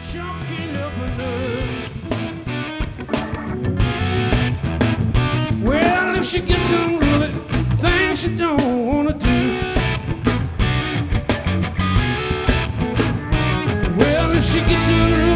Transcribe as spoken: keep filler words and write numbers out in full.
Sure can't help her love. Well, if she gets unruly, things she don't wanna do. Well, if she gets unruly.